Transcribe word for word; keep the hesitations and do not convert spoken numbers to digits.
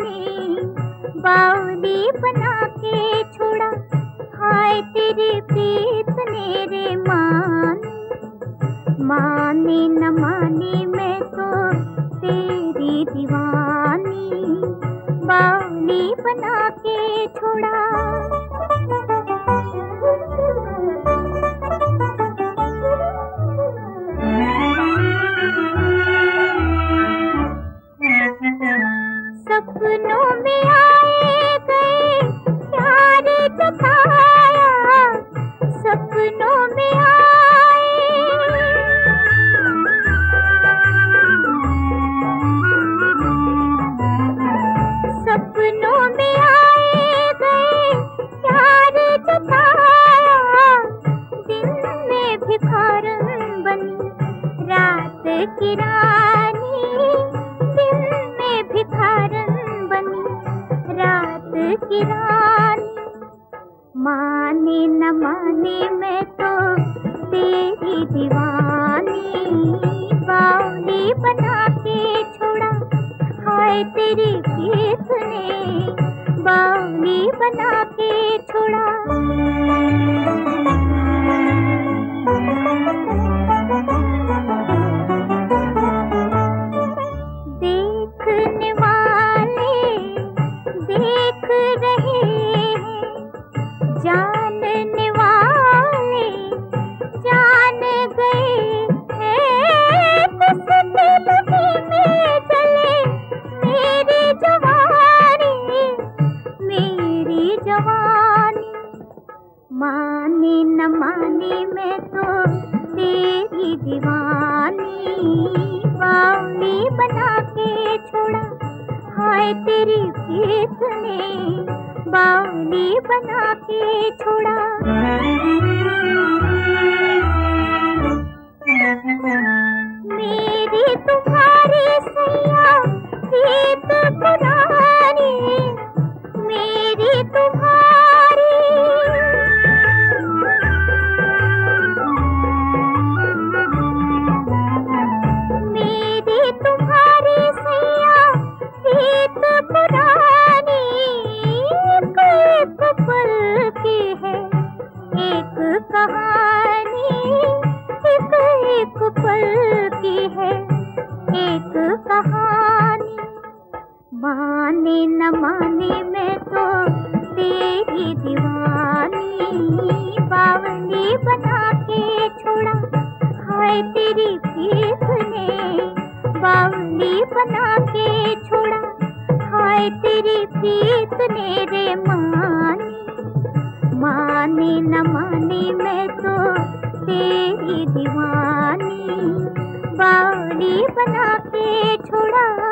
ने बावली बना के छोड़ा। हाय तेरी प्रीत ने रे माने, माने न माने मैं तो तेरी दीवानी, बावली बना के छोड़ा। सपनों में आए गए प्यार जताया, सपनों में आए, सपनों में आए गए प्यार जताया। दिन में भिखारन बनी रात की रानी, दिन में भिखारन बनी रात की रानी। माने न माने मैं तो तेरी दीवानी, बावली बना के छोड़ा। हाय तेरी प्रीत ने बावली बना के छोड़ा। देखने वाले देख रहे हैं, जानने वाले जान गए हैं। किस दिल में जले मेरी जवानी, मेरी जवानी। माने न माने मैं तो तेरी दीवानी, बावली बना के छोड़ा। हाय तेरी प्रीत ने बावली बना के छोड़ा। मेरी तुम्हारी सैया प्रीत पुरानी, मेरी तुम्हारी, मेरी तुम्हारी सैया प्रीत पुरानी। एक पल की है एक कहानी, एक एक पल की है एक कहानी। माने न माने मैं तो तेरी दीवानी, बावली बना के छोड़ा। हाय तेरी प्रीत ने बावली बना के छोड़ा। हाय तेरी प्रीत ने रे माने, माने न माने मैं तो तेरी दीवानी, बावली बना के छोड़ा।